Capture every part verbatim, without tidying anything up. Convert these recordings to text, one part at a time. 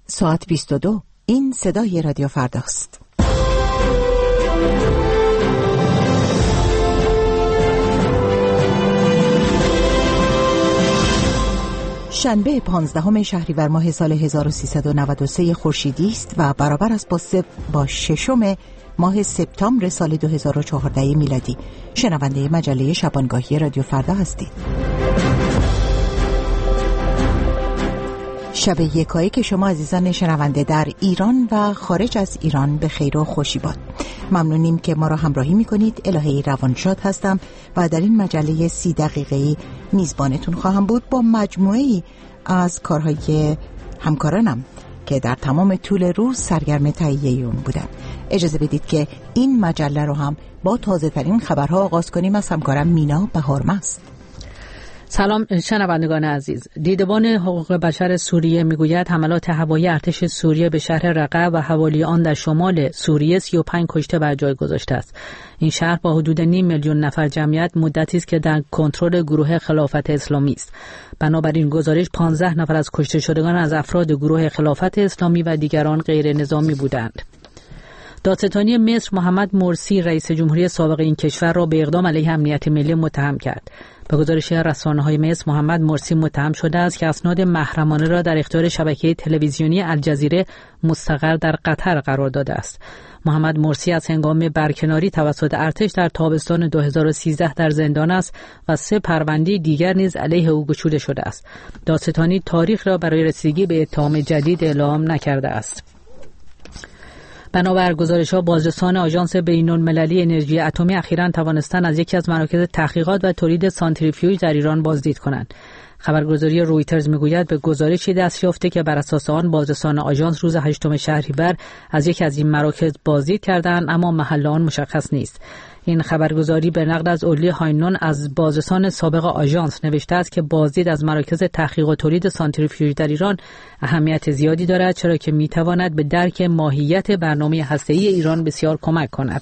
ساعت بیست و دو. این صدای رادیو فرداست. شنبه پانزدهم شهریور ماه سال هزار و سیصد و نود و سه خورشیدی است و برابر است با سب با ششم ماه سپتامبر سال دو هزار و چهارده میلادی. شنونده مجله شبانگاهی رادیو فردا هستید. شب یکایی که شما عزیزان شنونده در ایران و خارج از ایران به خیر و خوشی باد. ممنونیم که ما را همراهی میکنید. الهی روانشاد هستم و در این مجله سی دقیقه‌ای میزبانتون خواهم بود با مجموعه‌ای از کارهای همکارانم که در تمام طول روز سرگرم تهیه اون بودن. اجازه بدید که این مجله رو هم با تازه ترین خبرها آغاز کنیم از همکارم مینا بهارمست. سلام شنوندگان عزیز. دیدبان حقوق بشر سوریه میگوید حملات هوایی ارتش سوریه به شهر رقه و حوالی آن در شمال سوریه سی و پنج کشته بر جای گذاشته است. این شهر با حدود نیم میلیون نفر جمعیت مدتی است که در کنترل گروه خلافت اسلامی است. بنابراین گزارش پانزده نفر از کشته شدگان از افراد گروه خلافت اسلامی و دیگران غیر نظامی بودند. دادستانی مصر محمد مرسی رئیس جمهوری سابق این کشور را به اقدام علیه امنیت ملی متهم کرد. به گزارش رسانه‌های مصر محمد مرسی متهم شده است که اسناد محرمانه را در اختیار شبکه تلویزیونی الجزیره مستقر در قطر قرار داده است. محمد مرسی از هنگام برکناری توسط ارتش در تابستان دو هزار و سیزده در زندان است و سه پرونده دیگر نیز علیه او گشوده شده است. دادستانی تاریخ را برای رسیدگی به اتهام جدید اعلام نکرده است. بنابر گزارش‌ها بازرسان آژانس بین‌المللی انرژی اتمی اخیراً توانستند از یکی از مراکز تحقیقات و تولید سانتریفیوژ در ایران بازدید کنند. خبرگزاری رویترز میگوید به گزارشی دست یافته که بر اساس آن بازرسان آژانس روز هشتم شهریور از یکی از این مراکز بازدید کردند، اما محل آن مشخص نیست. این خبرگزاری به نقل از اولی هاینون از بازرسان سابق آژانس نوشته است که بازدید از مراکز تحقیق و تولید سانتریفیوژ در ایران اهمیت زیادی دارد، چرا که میتواند به درک ماهیت برنامه هسته‌ای ایران بسیار کمک کند.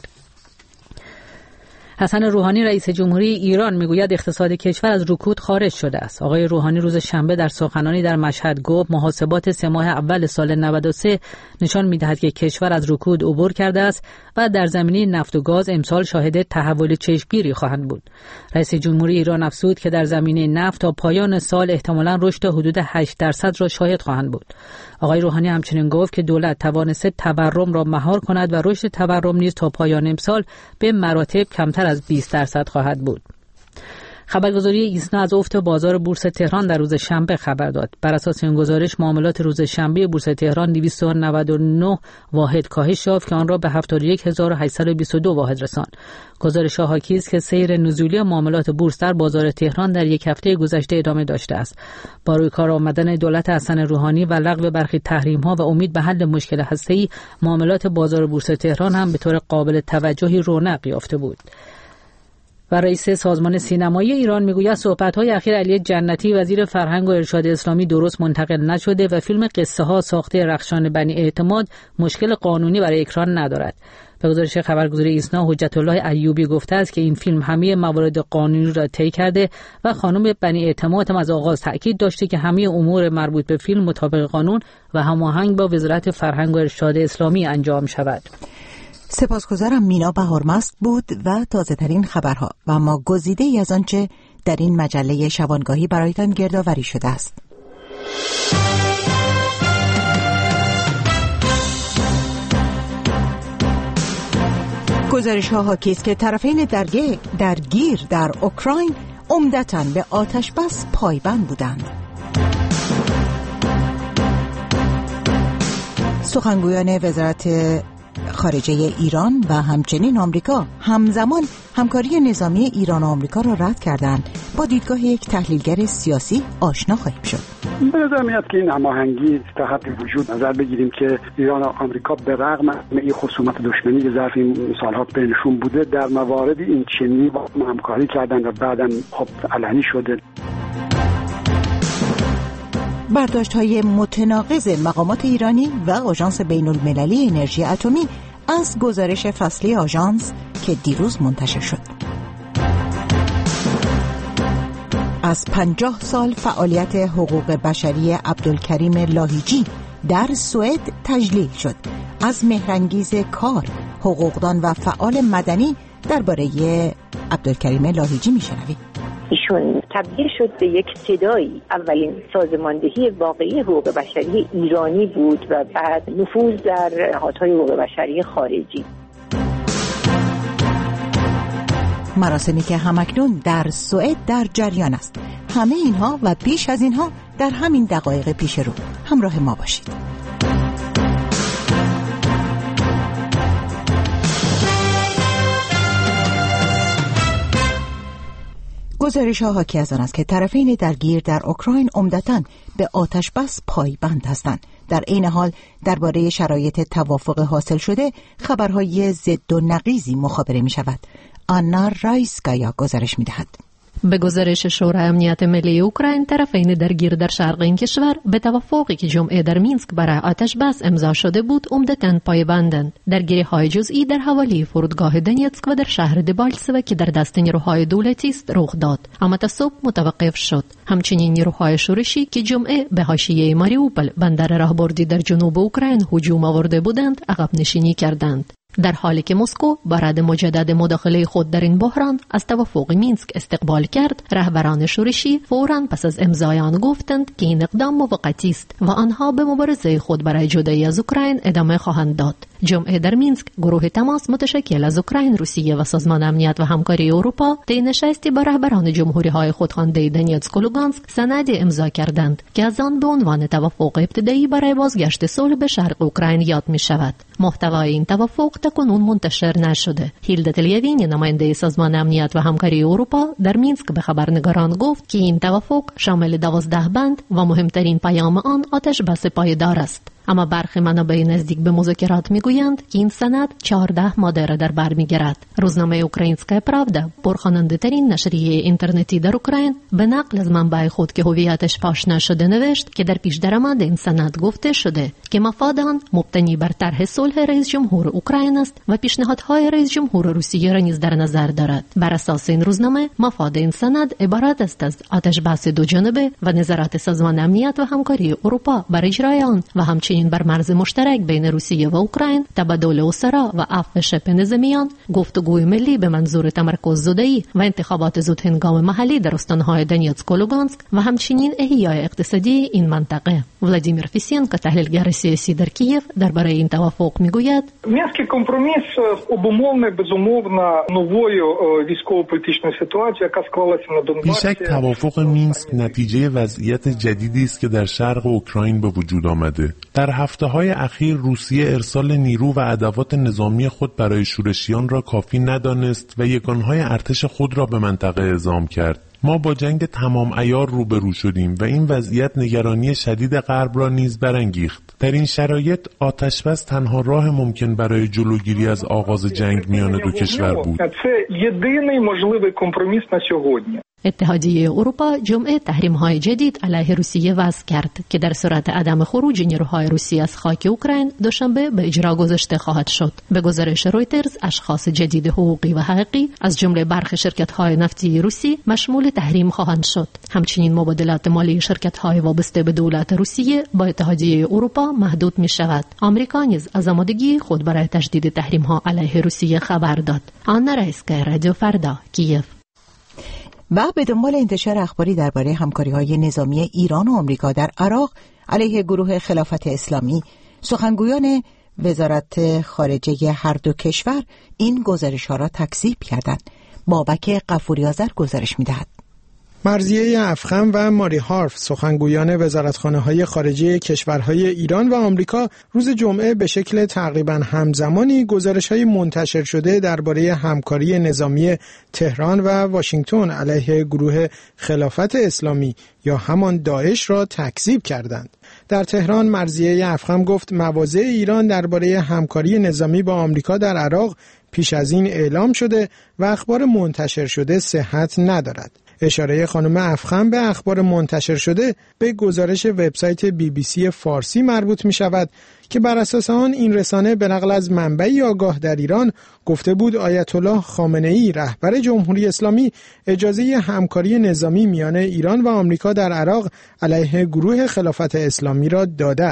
حسن روحانی رئیس جمهوری ایران میگوید اقتصاد کشور از رکود خارج شده است. آقای روحانی روز شنبه در سخنرانی در مشهد گفت محاسبات سه ماه اول سال نود و سه نشان میدهد که کشور از رکود عبور کرده است و در زمینه نفت و گاز امسال شاهد تحول چشمگیری خواهند بود. رئیس جمهوری ایران افزود که در زمینه نفت تا پایان سال احتمالاً رشد حدود هشت درصد را شاهد خواهند بود. آقای روحانی همچنین گفت که دولت توانسته تورم را مهار کند و رشد تورم نیز تا پایان امسال به مراتب کمتر از بیست درصد خواهد بود. خبرگزاری ایسنا از افت بازار بورس تهران در روز شنبه خبر داد. بر اساس این گزارش معاملات روز شنبه بورس تهران دویست و نود و نه واحد کاهش یافت که آن را به هفتاد و یک هزار و هشتصد و بیست و دو واحد رساند. گزارش حاکی است که سیر نزولی معاملات بورس در بازار تهران در یک هفته گذشته ادامه داشته است. با روی کار آمدن دولت حسن روحانی و لغو برخی تحریم‌ها و امید به حل مشکل هسته‌ای، معاملات بازار بورس تهران هم به طور قابل توجهی رونق یافته بود. و رئیس سازمان سینمایی ایران میگوید صحبت‌های اخیر علی جنتی وزیر فرهنگ و ارشاد اسلامی درست منتقل نشده و فیلم قصه ها ساخته رخشان بنی اعتماد مشکل قانونی برای اکران ندارد. به گزارش خبرگزاری ایسنا حجت الله ایوبی گفته است که این فیلم همه موارد قانونی را طی کرده و خانم بنی اعتماد هم از آغاز تاکید داشته که همه امور مربوط به فیلم مطابق قانون و هماهنگ با وزارت فرهنگ و ارشاد اسلامی انجام شود. سپاسگزارم. مینا بهارمست بود و تازه ترین خبرها و ما گزیده ای از آنچه در این مجله شبانگاهی برایتان گردآوری شده است. گزارش ها حاکی است که طرفین درگیر, درگیر در اوکراین عمدتاً به آتش بس پایبند بودند. سخنگویان وزارت خارجه ایران و همچنین آمریکا همزمان همکاری نظامی ایران و آمریکا را رد کردند. با دیدگاه یک تحلیلگر سیاسی آشنا خواهیم شد. به نظر میاد که این هماهنگی تا حدی وجود نظر بگیریم که ایران و آمریکا به رغم این خصومت دشمنی که ظرف این سالها بینشون بوده در موارد این چنینی با همکاری کردن و بعداً خب علنی شده. برداشت‌های متناقض مقامات ایرانی و آژانس بین‌المللی انرژی اتمی از گزارش فصلی آژانس که دیروز منتشر شد. از پنجاه سال فعالیت حقوق بشری عبدالکریم لاهیجی در سوئد تجلیل شد. از مهرانگیز کار، حقوقدان و فعال مدنی درباره عبدالکریم لاهیجی میشنوید. ایشون تبدیل شد به یک صدایی. اولین سازماندهی واقعی حقوق بشری ایرانی بود و بعد نفوذ در نهادهای حقوق بشری خارجی. مراسمی که همکنون در سوئد در جریان است. همه اینها و بیش از اینها در همین دقایق پیش رو. همراه ما باشید. گزارش‌ها حاکی از آن است که طرفین درگیر در اوکراین عمدتاً به آتش بس پایبند هستند. در این حال درباره شرایط توافق حاصل شده خبرهای ضد و نقیضی مخابره می شود. آنا رایسکایا گزارش می دهد. به گزارش شورای امنیت ملی اوکراین، طرفین درگیر در شرق این کشور به توافقی که جمعه در مینسک برای آتش بس امضا شده بود عمدتاً پایبندند. درگیری‌های جزئی در حوالی فرودگاه دنیتسک و در شهر دبالسوه که در دست نیروهای دولتی است رخ داد، اما تا صبح متوقف شد. همچنین نیروهای شورشی که جمعه به حاشیه ماریوپل، بندر راهبردی در جنوب اوکراین، هجوم آورده بودند، عقب نشینی کردند. در حالی که مسکو برای مجدد مداخله خود در این بحران از توافق مینسک استقبال کرد، رهبران شورشی فوراً پس از امضای آن گفتند که این اقدام موقتی است و آنها به مبارزه خود برای جدایی از اوکراین ادامه خواهند داد. جمعه در مینسک گروه تماس متشکل از اوکراین، روسیه و سازمان امنیت و همکاری اروپا طی نشستی با رهبران جمهوری‌های خودخوانده دنیتسک و لوگانسک سندی امضا کردند که از آن به عنوان توافق ابتدایی برای بازگشت صلح به شرق اوکراین یاد می‌شود. محتوای این توافق تاکنون منتشر نشده. هیلدا تلیوینی، نماینده سازمان امنیت و همکاری اروپا، در مینسک به خبرنگاران گفت که این توافق شامل دوازده بند و مهمترین پیام آن آتش بس پایدار است. اما برخی منابع نزدیک به مذاکرات میگویند که این سند چهارده ماده را در بر میگیرد. روزنامه اوکراینسکا پراودا، پرخواننده ترین نشریه اینترنتی در اوکراین، به نقل از منبع خود که هویتش پاش نشده نوشت که در پیش درآمد این سند گفته شده که مفاد آن مبتنی بر طرح صلح رئیس جمهور اوکراین است و پیشنهادهای رئیس جمهور روسیه را نیز در نظر دارد. بر اساس این روزنامه مفاد این سند عبارت است از آتش بس دو جانبه و نظارت سازمان امنیت و همکاری اروپا بر اجرای آن و همچنین این بر مرز مشترک بین روسیه و اوکراین، تبادل اسرا و عفو شبه نظامیان، گفتگوی ملی به منظور تمرکز زدایی و انتخابات زودهنگام محلی در استانهای دنیتسک و لوگانسک و همچنین احیای اقتصادی این منطقه. ولادیمیر فیسینکو، تحلیلگر سیاسی در کیف، درباره این توافق میگوید: Мінський компроміс обумовлений безумовно новою військово-політичною ситуацією, яка склалася на Донбасі. بیشک توافق مینسک نتیجه وضعیت جدیدی است که در شرق اوکراین به وجود آمده. در هفته‌های اخیر روسیه ارسال نیرو و ادوات نظامی خود برای شورشیان را کافی ندانست و یگانهای ارتش خود را به منطقه اعزام کرد. ما با جنگ تمام عیار روبرو شدیم و این وضعیت نگرانی شدید غرب را نیز برانگیخت. در این شرایط آتش بس تنها راه ممکن برای جلوگیری از آغاز جنگ میان دو کشور بود. اتحادیه اروپا جمعه تحریم‌های جدید علیه روسیه وضع کرد که در صورت عدم خروج نیروهای روسی از خاک اوکراین دوشنبه به اجرا گذاشته خواهد شد. به گزارش رویترز، اشخاص جدید حقوقی و حقیقی از جمله برخی شرکت‌های نفتی روسی مشمول تحریم خواهند شد. همچنین مبادلات مالی شرکت‌های وابسته به دولت روسیه با اتحادیه اروپا محدود می‌شود. آمریکا نیز از آمادگی خود برای تشدید تحریم‌ها علیه روسیه خبر داد. آنا رایسکایا، رادیو فردا، کیف. و به دنبال انتشار اخباری درباره همکاری‌های نظامی ایران و آمریکا در عراق علیه گروه خلافت اسلامی، سخنگویان وزارت خارجه هر دو کشور این گزارش‌ها را تکذیب کردند. بابک غفوری آذر گزارش می‌دهد. مرضیه افخم و ماری هارف، سخنگویان وزارتخانه‌های خارجه کشورهای ایران و آمریکا، روز جمعه به شکل تقریباً همزمانی گزارش‌های منتشر شده درباره همکاری نظامی تهران و واشنگتن علیه گروه خلافت اسلامی یا همان داعش را تکذیب کردند. در تهران مرضیه افخم گفت مواضع ایران درباره همکاری نظامی با آمریکا در عراق پیش از این اعلام شده و اخبار منتشر شده صحت ندارد. اشاره خانم افخم به اخبار منتشر شده به گزارش وبسایت بی بی سی فارسی مربوط می شود که بر اساس آن این رسانه به نقل از منبعی آگاه در ایران گفته بود آیت الله خامنه ای رهبر جمهوری اسلامی اجازه همکاری نظامی میان ایران و آمریکا در عراق علیه گروه خلافت اسلامی را داده است.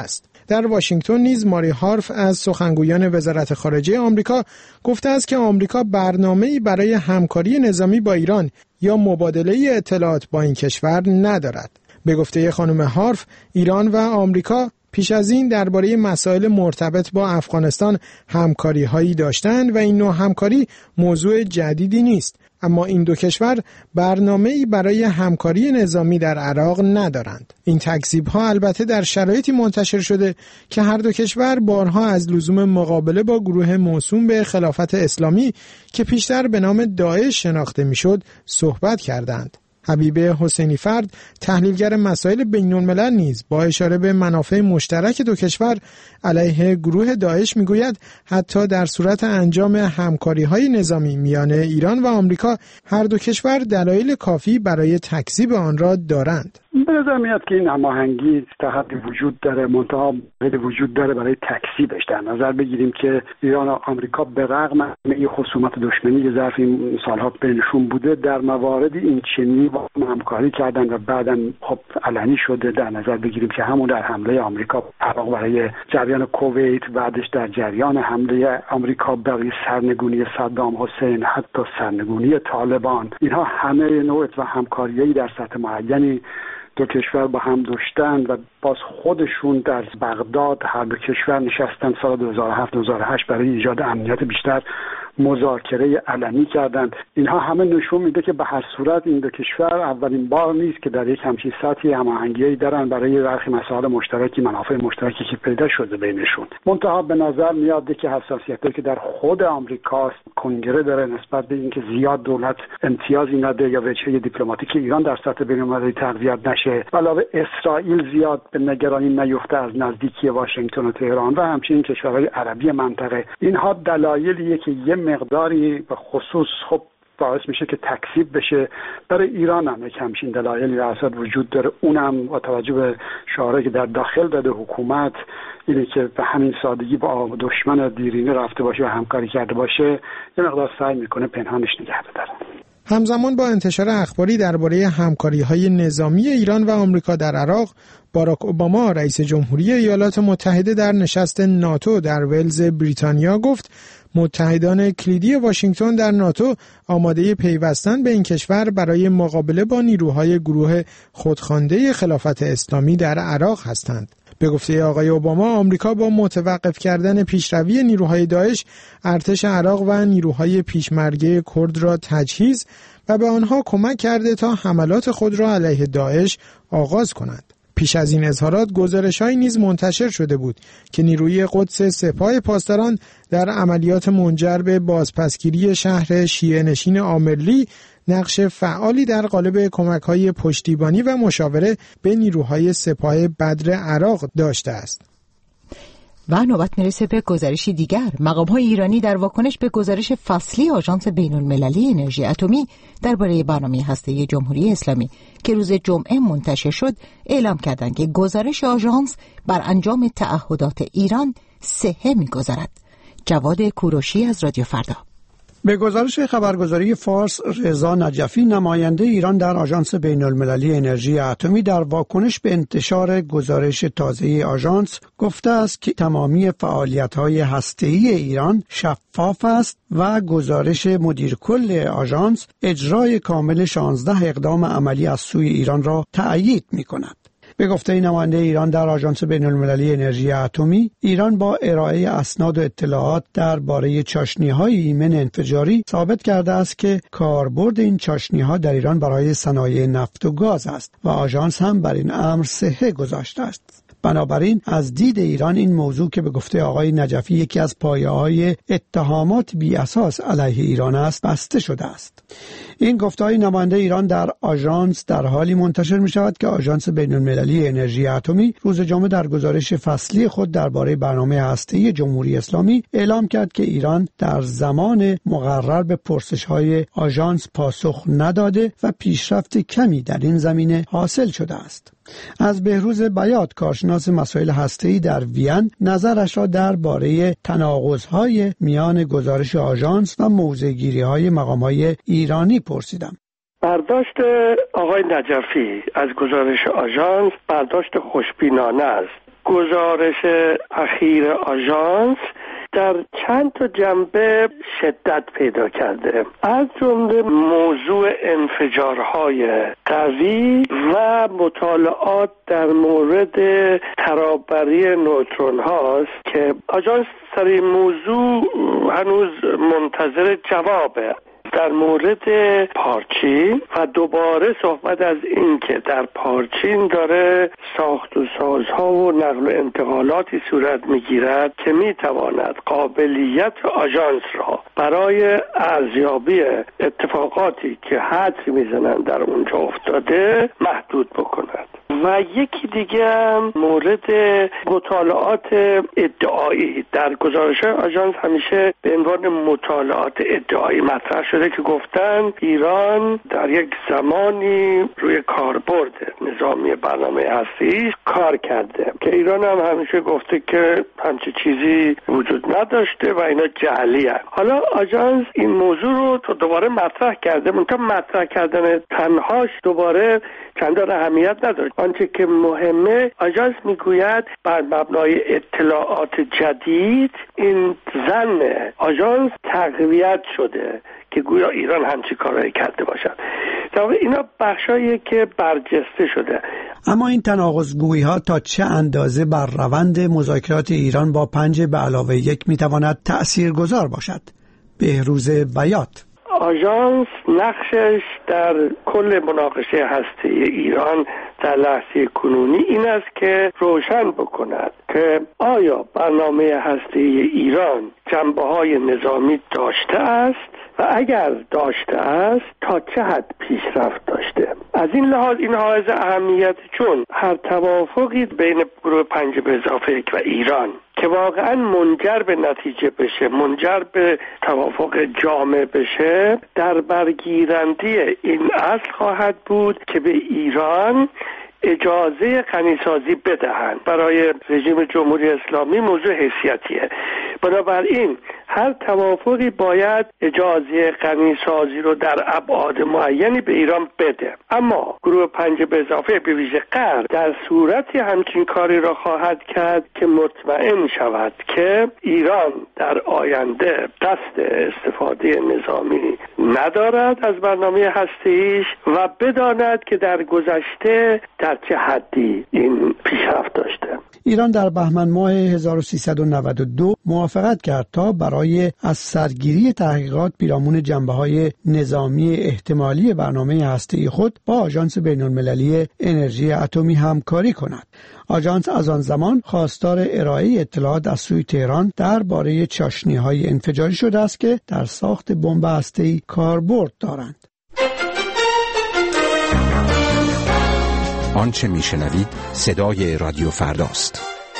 در واشنگتن نیز ماری هارف از سخنگویان وزارت خارجه آمریکا گفته است که آمریکا برنامه‌ای برای همکاری نظامی با ایران یا مبادله اطلاعات با این کشور ندارد. به گفته خانم هارف، ایران و آمریکا پیش از این درباره مسائل مرتبط با افغانستان همکاری‌هایی داشتند و این نوع همکاری موضوع جدیدی نیست، اما این دو کشور برنامه‌ای برای همکاری نظامی در عراق ندارند. این تکذیب‌ها البته در شرایطی منتشر شده که هر دو کشور بارها از لزوم مقابله با گروه موسوم به خلافت اسلامی که پیشتر به نام داعش شناخته می‌شد صحبت کردند. حبیبه حسینی فرد، تحلیلگر مسائل بین‌الملل نیز با اشاره به منافع مشترک دو کشور علیه گروه داعش میگوید حتی در صورت انجام همکاری‌های نظامی میان ایران و آمریکا هر دو کشور دلایل کافی برای تکذیب آن را دارند. به نظر میاد که این هماهنگی تا حدی وجود داره، منتها وجود داره برای تکذیبش. در نظر بگیریم که ایران و آمریکا به رغم این خصومت دشمنی که ظرف این سالها بینشون بوده، در موارد این چنینی با همکاری کردن و بعداً خب علنی شده. در نظر بگیریم که همون در حمله آمریکا عراق برای جریان کویت، بعدش در جریان حمله آمریکا برای سرنگونی صدام حسین، حتی سرنگونی طالبان، اینها همه نوع و همکاریایی در سطح معینی دو کشور با هم داشتن و باز خودشون در بغداد هر دو کشور نشستن سال دو هزار و هفت دو هزار و هشت برای ایجاد امنیت بیشتر مذاکره علنی کردند. اینها همه نشون میده که به هر صورت این دو کشور اولین بار نیست که در یک همچین سطحی هماهنگی دارن برای برخی مسائل مشترکی، منافع مشترکی که پیدا شده بینشون. منتها به نظر میاد که حساسیتی که در خود آمریکا کنگره داره نسبت به اینکه زیاد دولت امتیازی نده یا وجهه دیپلماتیک ایران در سطح بین‌المللی تقویت نشه، علاوه اسرائیل زیاد به نگرانی نیفته از نزدیکی واشنگتن و تهران و همچنین کشورهای عربی منطقه. اینها دلایلیه که یه مقداری به خصوص خب باعث میشه که تکذیب بشه. برای ایران هم یک همچین دلایلی در وجود داره، اونم با توجه به شعاری که در داخل داده حکومت، اینه که به همین سادگی با دشمن دیرینه رفته باشه و همکاری کرده باشه، یه مقدار سعی میکنه پنهانش نگه داره. همزمان با انتشار اخباری درباره همکاری‌های نظامی ایران و آمریکا در عراق، باراک اوباما رئیس جمهوری ایالات متحده در نشست ناتو در ولز بریتانیا گفت متحدان کلیدی واشنگتن در ناتو آماده پیوستن به این کشور برای مقابله با نیروهای گروه خودخوانده خلافت اسلامی در عراق هستند. به گفته آقای اوباما، آمریکا با متوقف کردن پیشروی نیروهای داعش، ارتش عراق و نیروهای پیشمرگه کرد را تجهیز و به آنها کمک کرده تا حملات خود را علیه داعش آغاز کنند. پیش از این اظهارات گزارش‌هایی نیز منتشر شده بود که نیروی قدس سپاه پاسداران در عملیات منجر به بازپسگیری شهر شیعه نشین آمرلی نقش فعالی در قالب کمک‌های پشتیبانی و مشاوره به نیروهای سپاه بدر عراق داشته است. و نوبت میرسه به گزارشی دیگر. مقام‌های ایرانی در واکنش به گزارش فصلی آژانس بین‌المللی انرژی اتمی درباره برنامه هسته‌ای جمهوری اسلامی که روز جمعه منتشر شد، اعلام کردند که گزارش آژانس بر انجام تعهدات ایران صحه می‌گذارد. جواد کوروشی از رادیو فردا. به گزارش خبرگزاری فارس، رضا نجفی نماینده ایران در آژانس بین‌المللی انرژی اتمی در واکنش به انتشار گزارش تازه آژانس گفته است که تمامی فعالیت‌های هسته‌ای ایران شفاف است و گزارش مدیر کل آژانس اجرای کامل شانزده اقدام عملی از سوی ایران را تأیید می‌کند. به گفته نماینده ایران در آژانس بین‌المللی انرژی اتمی، ایران با ارائه اسناد و اطلاعات درباره چاشنی‌های ایمن انفجاری ثابت کرده است که کاربرد این چاشنی‌ها در ایران برای صنایع نفت و گاز است و آژانس هم بر این امر صحه گذاشته است. بنابراین از دید ایران این موضوع که به گفته آقای نجفی یکی از پایه‌های اتهامات بی اساس علیه ایران است بسته شده است. این گفته‌های نماینده ایران در آژانس در حالی منتشر می شود که آژانس بین‌المللی انرژی اتمی روز جمعه در گزارش فصلی خود درباره برنامه هسته‌ای جمهوری اسلامی اعلام کرد که ایران در زمان مقرر به پرسش‌های آژانس پاسخ نداده و پیشرفت کمی در این زمینه حاصل شده است. از بهروز بیات، کارشناس مسائل هسته‌ای در وین، نظرش را درباره تناقض‌های میان گزارش آژانس و موضع‌گیری‌های مقام‌های ایرانی پرسیدم. برداشت آقای نجفی از گزارش آژانس برداشت خوشبینانه است گزارش اخیر آژانس در چند تا جنبه شدت پیدا کرده، از جمله موضوع انفجارهای قوی و مطالعات در مورد ترابری نوترون هاست که آژانس سر این موضوع هنوز منتظر جوابه. در مورد پارچین و دوباره صحبت از این که در پارچین داره ساخت و سازها و نقل و انتقالاتی صورت میگیرد که میتواند قابلیت آژانس را برای ارزیابی اتفاقاتی که حدس میزنن در اونجا افتاده محدود بکند. و یکی دیگه مورد مطالعات ادعایی در گزارش آژانس همیشه به عنوان مطالعات ادعایی مطرح شده که گفتن ایران در یک زمانی روی کاربرد نظامی برنامه هسته‌ای کار کرده که ایران هم همیشه گفته که همچین چیزی وجود نداشته و اینا جعلیه. حالا آژانس این موضوع رو تو دوباره مطرح کرده، منتها مطرح کردن تنهاش دوباره چندان اهمیت نداره. آنچه که مهمه، آژانس میگوید بر مبنای اطلاعات جدید این ظن آژانس تقویت شده که گویا ایران همچی کارایی کرده باشد. در واقع اینا بخشاییه که برجسته شده. اما این تناقض‌گویی ها تا چه اندازه بر روند مذاکرات ایران با پنج به علاوه یک میتواند تأثیرگذار باشد؟ بهروز بیات: آژانس نقشش در کل مناقشه هسته‌ای ایران در لحظه کنونی این است که روشن بکند که آیا برنامه هسته‌ای ایران جنبه‌های نظامی داشته است و اگر داشته است تا چه حد پیشرفت داشته. از این لحاظ این حائز اهمیت چون هر توافقی بین گروه پنج به اضافه یک و ایران که واقعا منجر به نتیجه بشه، منجر به توافق جامع بشه، در برگیرنده این اصل خواهد بود که به ایران اجازه غنیسازی بدهند. برای رژیم جمهوری اسلامی موضوع حیثیتیه. بنابراین هر توافقی باید اجازه غنیسازی رو در ابعاد معینی به ایران بده. اما گروه پنج به اضافه به ویژه غرب در صورتی همچین کاری را خواهد کرد که مطمئن شود که ایران در آینده قصد استفاده نظامی ندارد از برنامه هسته‌ایش و بداند که در گذشته در چه حدی این پیشرفت داشته. ایران در بهمن ماه هزار و سیصد و نود و دو موافقت کرد تا برای از سرگیری تحقیقات پیرامون جنبه‌های نظامی احتمالی برنامه هسته‌ای خود با آژانس بین‌المللی انرژی اتمی همکاری کند. آژانس از آن زمان خواستار ارائه اطلاعات از سوی تهران درباره چاشنی‌های انفجاری شده است که در ساخت بمب هسته‌ای کاربرد دارند. آنچه میشنوید صدای رادیو فرداست.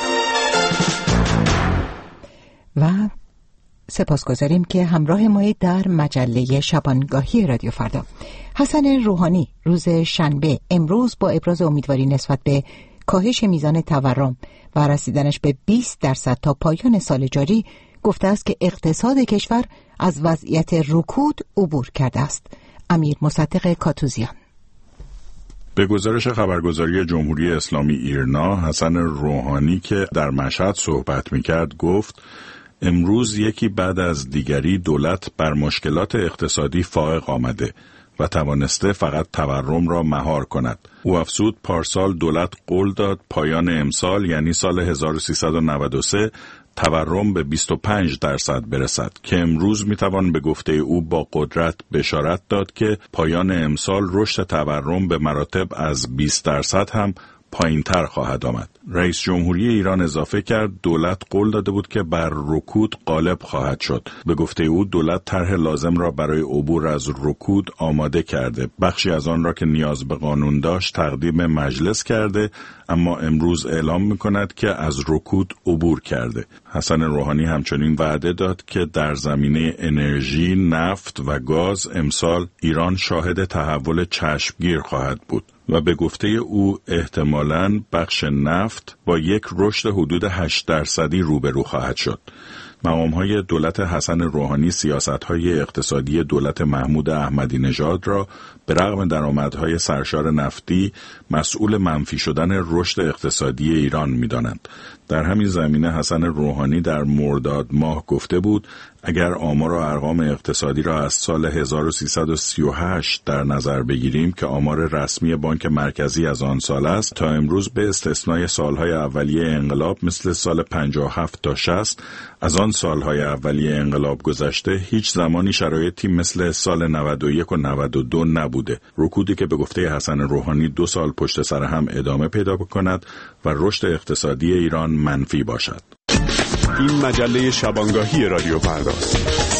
و سپاسگزاریم که همراه مایید در مجله شبانگاهی رادیو فردا. حسن روحانی روز شنبه امروز با ابراز امیدواری نسبت به کاهش میزان تورم و رسیدنش به بیست درصد تا پایان سال جاری گفته است که اقتصاد کشور از وضعیت رکود عبور کرده است. امیر مصدق کاتوزیان: به گزارش خبرگزاری جمهوری اسلامی ایرنا، حسن روحانی که در مشهد صحبت میکرد گفت امروز یکی بعد از دیگری دولت بر مشکلات اقتصادی فائق آمده و توانسته فقط تورم را مهار کند. او افزود پارسال دولت قول داد پایان امسال یعنی سال هزار و سیصد و نود و سه تورم به بیست و پنج درصد برسد که امروز میتوان به گفته او با قدرت بشارت داد که پایان امسال رشد تورم به مراتب از بیست درصد هم پایین‌تر خواهد آمد. رئیس جمهوری ایران اضافه کرد دولت قول داده بود که بر رکود غالب خواهد شد. به گفته او دولت طرح لازم را برای عبور از رکود آماده کرده. بخشی از آن را که نیاز به قانون داشت تقدیم مجلس کرده، اما امروز اعلام می‌کند که از رکود عبور کرده. حسن روحانی همچنین وعده داد که در زمینه انرژی، نفت و گاز امسال ایران شاهد تحول چشمگیر خواهد بود و به گفته او احتمالاً بخش نفت با یک رشد حدود هشت درصدی روبرو خواهد شد. مقام‌های دولت حسن روحانی سیاست‌های اقتصادی دولت محمود احمدی نژاد را به رغم درآمدهای سرشار نفتی مسئول منفی شدن رشد اقتصادی ایران می‌دانند. در همین زمینه حسن روحانی در مرداد ماه گفته بود اگر آمار و ارقام اقتصادی را از سال هزار و سیصد و سی و هشت در نظر بگیریم که آمار رسمی بانک مرکزی از آن سال است، تا امروز به استثنای سالهای اولیه انقلاب مثل سال پنجاه و هفت تا شصت از آن سالهای اولیه انقلاب گذشته هیچ زمانی شرایطی مثل سال نود و یک و نود و دو نبوده. رکودی که به گفته حسن روحانی دو سال پشت سر هم ادامه پیدا بکند و رشد اقتصادی ایران منفی باشد. این مجله شبانگاهی رادیو فرداست.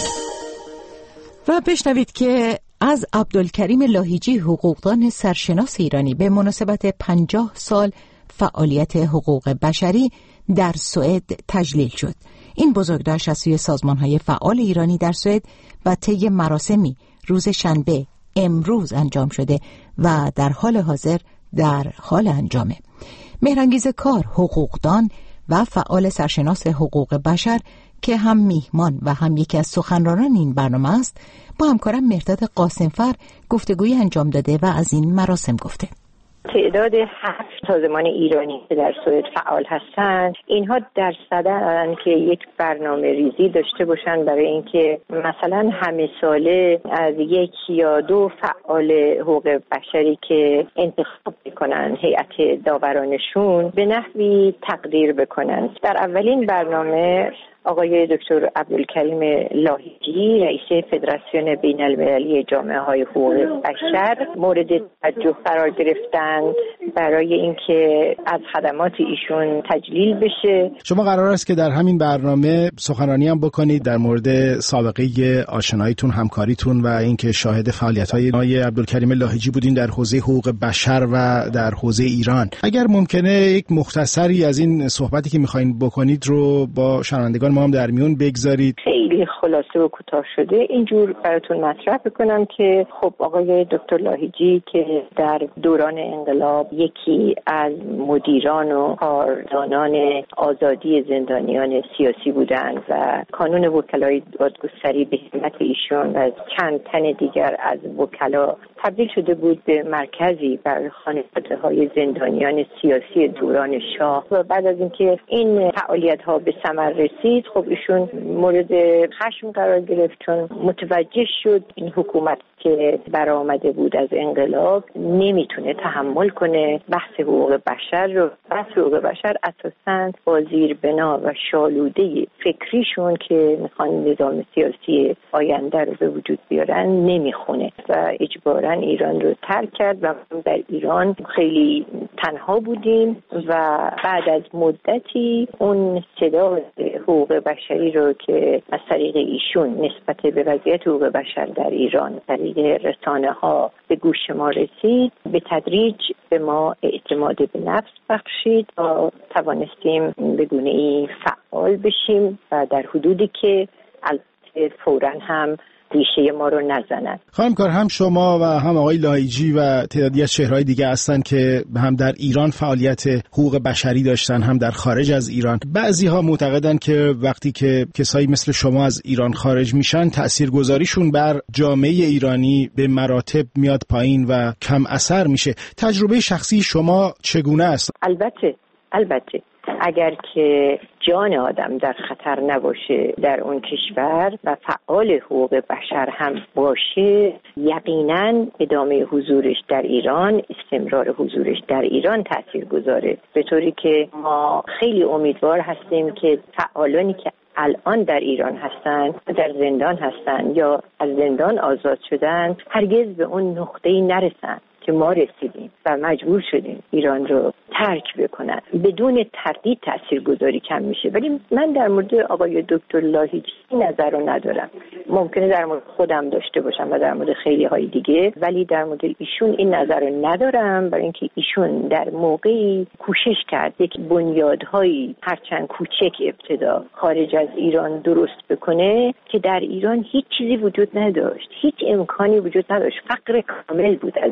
و بشنوید که از عبدالکریم لاهیجی، حقوقدان سرشناس ایرانی، به مناسبت پنجاه سال فعالیت حقوق بشری در سوئد تجلیل شد. این بزرگداشت از سوی سازمان‌های فعال ایرانی در سوئد و طی مراسمی روز شنبه امروز انجام شده و در حال حاضر در حال انجامه. مهرانگیز کار، حقوقدان و فعال سرشناس حقوق بشر که هم میهمان و هم یکی از سخنرانان این برنامه است، با همکارم مهرداد قاسمفر گفتگویی انجام داده و از این مراسم گفته. تعداد هفت سازمان ایرانی که در سوئد فعال هستند، اینها در صددن که یک برنامه ریزی داشته باشن برای اینکه مثلا همه ساله از یک یا دو فعال حقوق بشری که انتخاب میکنن هیئت داورانشون به نحوی تقدیر بکنن. در اولین برنامه آقای دکتر عبدالکریم لاهیجی، رئیس فدراسیون بین المللی جامعه های حقوق بشر، مورد توجه قرار گرفتند برای اینکه از خدمات ایشون تجلیل بشه. شما قرار است که در همین برنامه سخنرانی هم بکنید در مورد سابقه آشناییتون، همکاریتون و اینکه شاهد فعالیت‌های آقای عبدالکریم لاهیجی بودین در حوزه حقوق بشر و در حوزه ایران. اگر ممکنه یک مختصری از این صحبتی که می‌خواید بکنید رو با شنوندگان ما هم در میون بگذارید. خیلی خلاصه و کوتاه شده اینجور براتون مطرح بکنم که خب آقای دکتر لاهیجی که در دوران انقلاب یکی از مدیران و کارزانان آزادی زندانیان سیاسی بودند و کانون وکلای دادگستری به همت ایشون و چند تن دیگر از وکلا تبدیل شده بود به مرکزی بر خانواده‌های زندانیان سیاسی دوران شاه. و بعد از اینکه این فعالیت‌ها به ثمر رسید، خب ایشون مورد خشم قرار گرفت، چون متوجه شد این حکومت که برآمده بود از انقلاب نمیتونه تحمل کنه بحث حقوق بشر رو. بحث حقوق بشر اساساً با زیربنا و شالوده فکریشون که میخوان نظام سیاسی آینده رو به وجود بیارن نمیخونه و اجباراً ایران رو ترک کرد و در ایران خیلی تنها بودیم و بعد از مدتی اون صدا حقوق بشری رو که از طریق ایشون نسبت به وضعیت حقوق بشر در ایران طریق رسانه ها به گوش ما رسید، به تدریج به ما اعتماد به نفس بخشید و توانستیم به گونه‌ای فعال بشیم و در حدودی که البته فوراً هم ریشه ما رو نزنن. خانم کار، هم شما و هم آقای لاهیجی و تعدادی از چهرهای دیگه هستن که هم در ایران فعالیت حقوق بشری داشتن هم در خارج از ایران. بعضی ها معتقدن که وقتی که کسایی مثل شما از ایران خارج میشن تاثیرگذاریشون بر جامعه ایرانی به مراتب میاد پایین و کم اثر میشه. تجربه شخصی شما چگونه است؟ البته البته اگر که جان آدم در خطر نباشه در اون کشور و فعال حقوق بشر هم باشه، یقیناً ادامه حضورش در ایران، استمرار حضورش در ایران تأثیر گذاره. به طوری که ما خیلی امیدوار هستیم که فعالانی که الان در ایران هستن، در زندان هستن یا از زندان آزاد شدن، هرگز به اون نقطه‌ای نرسن که ما رسیدیم و مجبور شدیم ایران رو ترک بکنن. بدون تردید تاثیرگذاری کم میشه. ولی من در مورد آقای دکتر لاهیجی نظر رو ندارم. ممکنه در مورد خودم داشته باشم و در مورد خیلی های دیگه، ولی در مورد ایشون این نظر رو ندارم، برای اینکه ایشون در موقعی کوشش کرد یک بنیادهایی هرچند کوچک ابتدا خارج از ایران درست بکنه که در ایران هیچ چیزی وجود نداشت، هیچ امکانی وجود نداشت، فقر کامل بود از این نظر.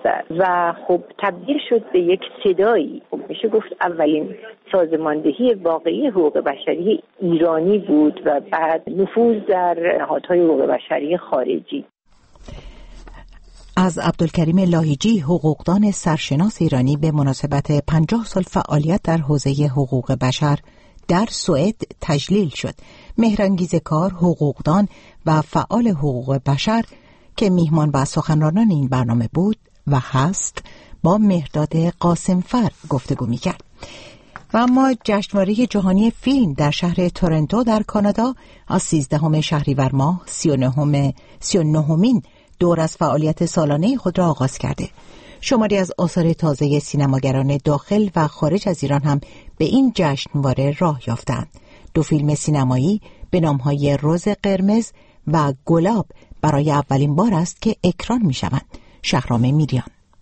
زد و خب تبدیل شد به یک صدایی. خب میشه گفت اولین سازماندهی واقعی حقوق بشری ایرانی بود و بعد نفوذ در نهادهای حقوق بشری خارجی. از عبدالکریم لاهیجی، حقوقدان سرشناس ایرانی، به مناسبت پنجاه سال فعالیت در حوزه حقوق بشر در سوئد تجلیل شد. مهرانگیز کار، حقوقدان و فعال حقوق بشر که میهمان و سخنرانان این برنامه بود و هست، با مهرداد قاسمفر گفتگو می‌کرد. و اما جشنواره جهانی فیلم در شهر تورنتو در کانادا از سیزدهم شهریور ماه سی و نهمین دور از فعالیت سالانه خود را آغاز کرده. شماری از آثار تازه سینماگران داخل و خارج از ایران هم به این جشنواره راه یافتند. دو فیلم سینمایی به نام‌های روز قرمز و گلاب برای اولین بار است که اکران می‌شوند. شهرام میریان.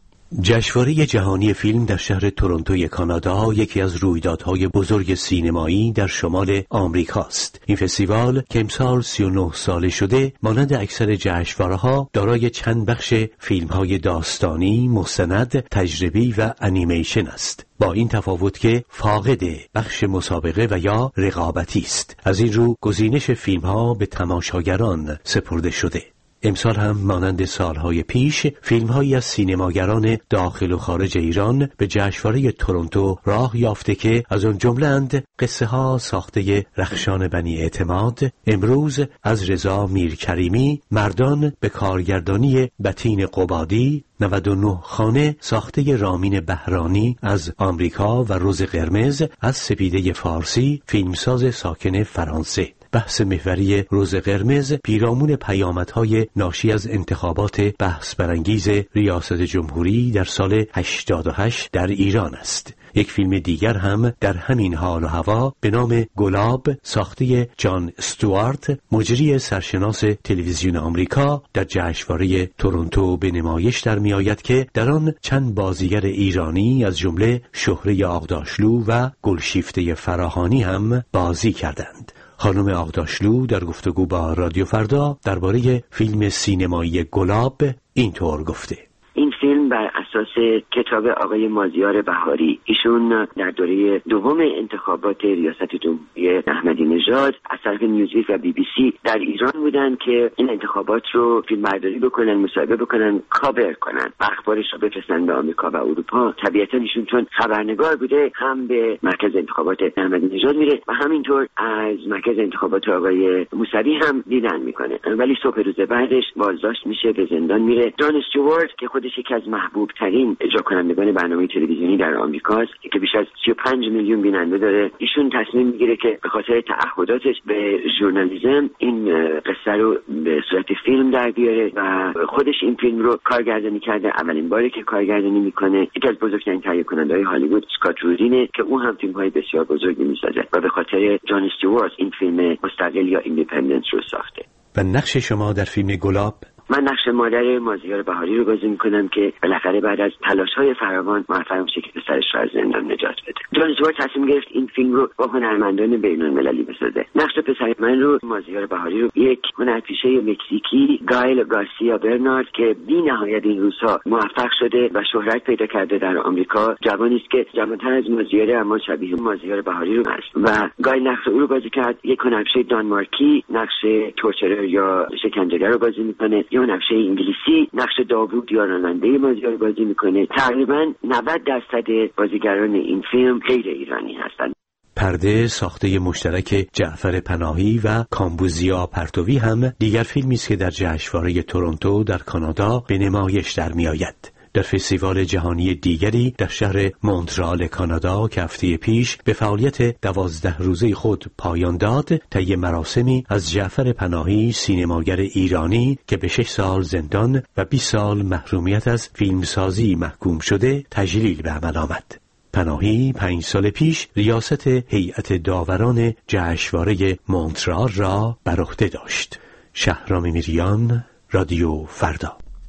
جشنواره جهانی فیلم در شهر تورنتوی کانادا یکی از رویدادهای بزرگ سینمایی در شمال آمریکاست. این فستیوال که امسال سی و نه ساله شده، مانند اکثر جشنواره‌ها دارای چند بخش فیلم‌های داستانی، مستند، تجربی و انیمیشن است. با این تفاوت که فاقد بخش مسابقه و یا رقابتی است. از این رو گزینش فیلم‌ها به تماشاگران سپرده شده. امسال هم مانند سالهای پیش فیلم‌هایی از سینماگران داخل و خارج ایران به جشنواره تورنتو راه یافته که از آن جمله‌اند قصه ها ساخته رخشان بنی اعتماد، امروز از رضا میرکریمی، مردان به کارگردانی بتین قبادی، نود و نه خانه ساخته رامین بهرانی از آمریکا و روز قرمز از سپیده فارسی، فیلمساز ساکن فرانسه. بحث محوری روز قرمز پیرامون پیامدهای ناشی از انتخابات بحث برانگیز ریاست جمهوری در سال هشتاد و هشت در ایران است. یک فیلم دیگر هم در همین حال و هوا به نام گلاب ساخته جان استوارت، مجری سرشناس تلویزیون آمریکا، در جشنواره تورنتو به نمایش در می آید که در آن چند بازیگر ایرانی از جمله شهره آغداشلو و گلشیفته فراهانی هم بازی کردند. خانم آغداشلو در گفتگو با رادیو فردا درباره فیلم سینمایی گلاب اینطور گفته: این فیلم بر اساس کتاب آقای مازیار بهاری، ایشون در دوره دوم انتخابات ریاست جمهوری احمدی نژاد از طرف نیوزویک و بی بی سی در ایران بودن که این انتخابات رو فیلمبرداری بکنن، مصاحبه بکنن، کاور کنن، اخبارش رو بفرستن به آمریکا و اروپا. طبیعتا ایشون چون خبرنگار بوده هم به مرکز انتخابات احمدی نژاد میره و همینطور از مرکز انتخابات آقای موسوی هم دیدن میکنه، ولی صبح روز بعدش بازداشت میشه، به زندان میره. جان استوارت که خودش یکی از محبوب ترین اجرا کنندگان برنامه تلویزیونی در آمریکاست که بیش از سی و پنج میلیون بیننده داره، ایشون تصمیم میگیره که به خاطر تعهداتش به ژورنالیسم این قصه رو به صورت فیلم در بیاره و خودش این فیلم رو کارگردانی کرده. اولین باره که کارگردانی میکنه. یکی از بزرگترین تهیه کننده‌های هالیوود اسکات رودینه که اون هم فیلم‌های بسیار بزرگی میسازه و به خاطر جان استوارت این فیلم مستقل یا ایندیپندنت رو ساخته. و نقش شما در فیلم گلاب؟ من نقش مادر مازیار بهاری رو بازی میکنم که بالاخره بعد از تلاش‌های فراوان موفق میشه که پسرش رو از زندان نجات بده. جان استوارت تصمیم گرفت این فیلم رو با هنرمندان بین‌المللی بسازه. نقش پسر من رو، مازیار بهاری رو، یک هنرپیشه مکزیکی، گایل گارسیا برنارد که بی‌نهایت این روزها موفق شده و شهرت پیدا کرده در آمریکا، جوانی است که جوان‌تر از مازیار اما شبیه مازیار بهاری رو است و گایل نقش او رو بازی کرد. یک هنرپیشه دانمارکی نقش تورچرر یا شکنجهگر رو بازی میکنه. یا نقشه انگلیسی نقش داوود یا راننده مازیار بازی میکنه. تقریبا نود درصد بازیگران این فیلم غیر ایرانی هستند. پرده ساخته مشترک جعفر پناهی و کامبوزیا پرتوی هم دیگر فیلمی است که در جشنواره تورنتو در کانادا به نمایش در میآید. در فستیوال جهانی دیگری در شهر مونترال کانادا که هفته پیش به فعالیت دوازده روزه خود پایان داد، طی مراسمی از جعفر پناهی، سینماگر ایرانی که به شش سال زندان و بیست سال محرومیت از فیلمسازی محکوم شده تجلیل به عمل آمد. پناهی پنج سال پیش ریاست هیئت داوران جشنواره مونترال را بر عهده داشت. شهرام میریان، رادیو فردا.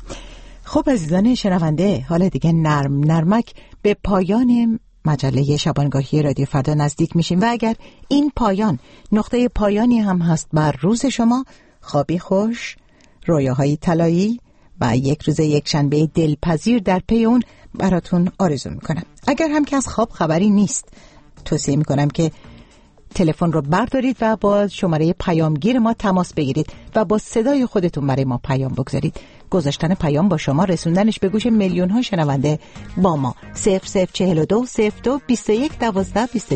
خب عزیزان شنونده، حالا دیگه نرم نرمک به پایان مجله شبانگاهی رادیو فردا نزدیک میشیم و اگر این پایان نقطه پایانی هم هست بر روز شما، خوابی خوش، رویاهای طلایی و یک روز یک شنبه دلپذیر در پی اون براتون آرزو میکنم. اگر هم که از خواب خبری نیست، توصیه میکنم که تلفن رو بردارید و با شماره پیامگیر ما تماس بگیرید و با صدای خودتون برای ما پیام بگذارید. گذاشتن پیام با شما، رسوندنش به گوش میلیون ها شنونده با ما. صفر صفر چهل و دو صفر دو بیست و یک دوازده بیست